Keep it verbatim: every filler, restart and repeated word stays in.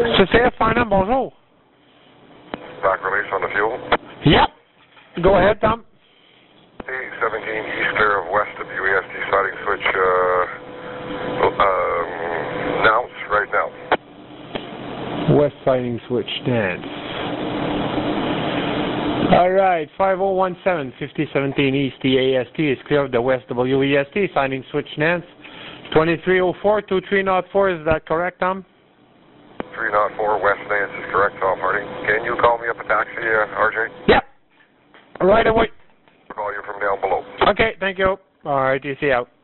C C F Finance, bonjour. Back release on the fuel. Yep. Go ahead, Tom. eight seventeen east there of west of U E S T siding switch, uh, um, announce right now. West siding switch stance. Alright, five oh one seven, fifty seventeen East, the A S T is clear of the West W E S T, siding switch stance. twenty-three oh four, two three oh four, is that correct, Tom? three oh four West Nance is correct, Tom Hardy. Can you call me up a taxi, uh, R J? Yep. Right away. I'll call you from down below. Okay, thank you. Alright, you see out.